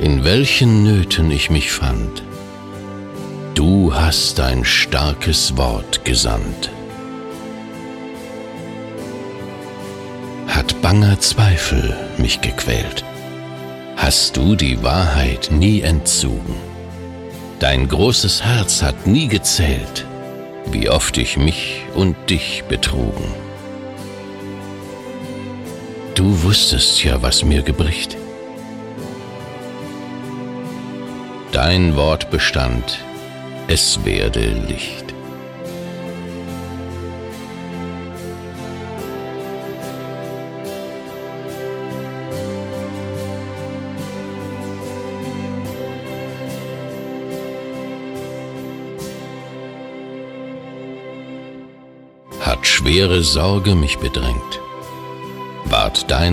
in welchen Nöten ich mich fand. Du hast dein starkes Wort gesandt. Hat banger Zweifel mich gequält, hast du die Wahrheit nie entzogen. Dein großes Herz hat nie gezählt, wie oft ich mich und dich betrogen. Du wusstest ja, was mir gebricht. Dein Wort bestand, es werde Licht. Hat schwere Sorge mich bedrängt, ward dein